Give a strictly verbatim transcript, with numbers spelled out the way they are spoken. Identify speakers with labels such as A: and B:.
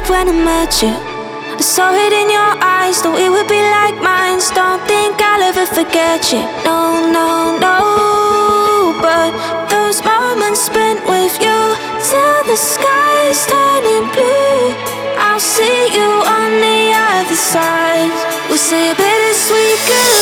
A: when I met you. I saw it in your eyes, that we would be like minds. Don't think I'll ever forget you. No, no, no. But those moments spent with you, till the sky's turning blue, I'll see you on the other side. We'll say a bittersweet goodbye.